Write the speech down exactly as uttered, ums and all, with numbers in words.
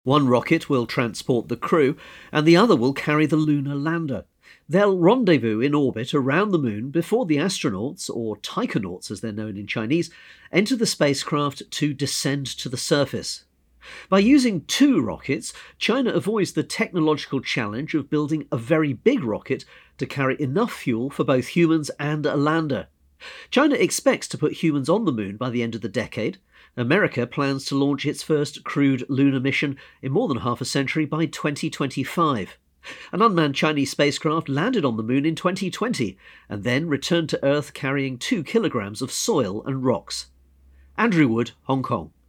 One rocket will transport the crew, and the other will carry the lunar lander. They'll rendezvous in orbit around the moon before the astronauts, or taikonauts as they're known in Chinese, enter the spacecraft to descend to the surface. By using two rockets, China avoids the technological challenge of building a very big rocket to carry enough fuel for both humans and a lander. China expects to put humans on the moon by the end of the decade. America plans to launch its first crewed lunar mission in more than half a century by twenty twenty-five. An unmanned Chinese spacecraft landed on the moon in twenty twenty and then returned to Earth carrying two kilograms of soil and rocks. Andrew Wood, Hong Kong.